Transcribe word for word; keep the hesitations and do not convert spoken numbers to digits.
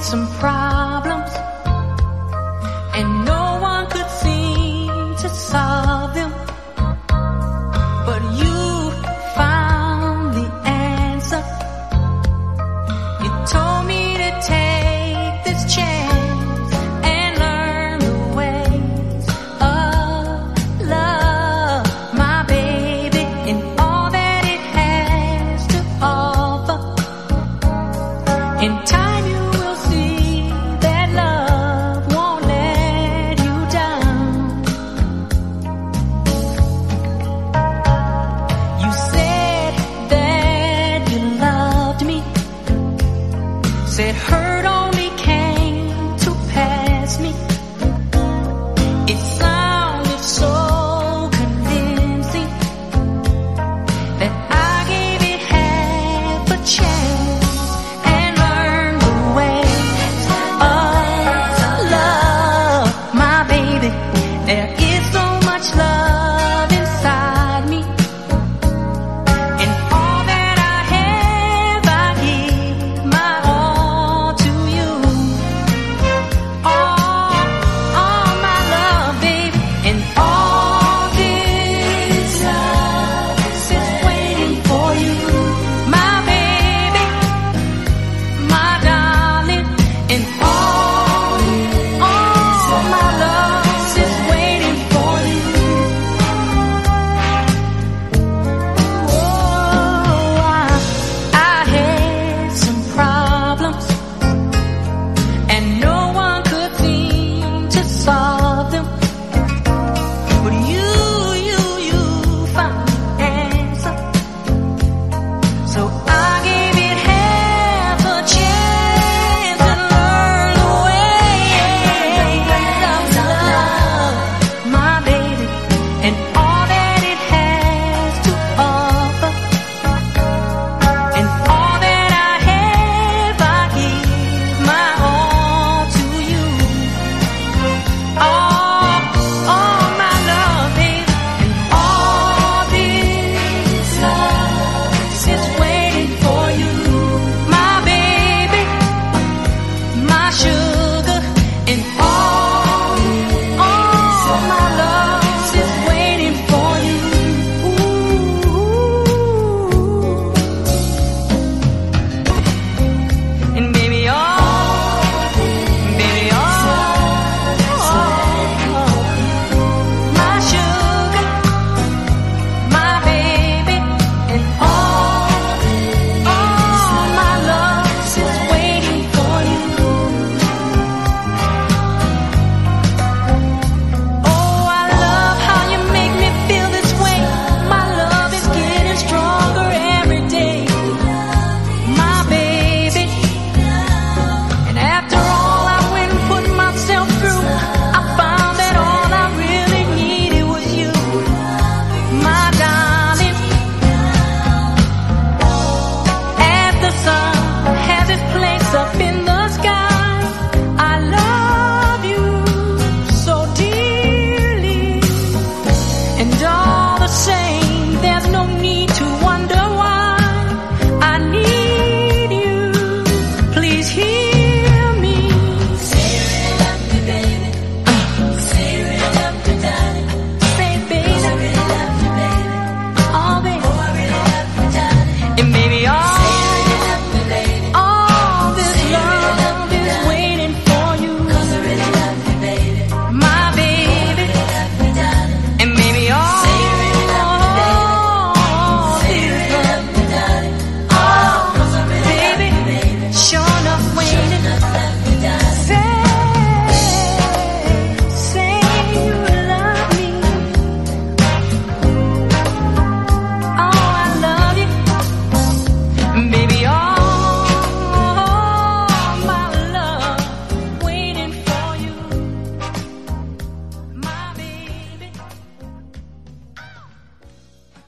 some problems, and no one could seem to solve them. But you found the answer. You told me to take this chance and learn the ways of love, my baby, and all that it has to offer. In time you will see that love won't let you down. You said that you loved me, said hurt only came to pass me. It sounded so convincing that I gave it half a chance and learned the ways of love, my baby. There is so much love inside me, and all that I have, I give my all to you. All, all my love, baby, and all this love is waiting for you, my baby, my darling, and all, all my love is waiting for you. Oh, I, I had some problems, and no one could seem to solve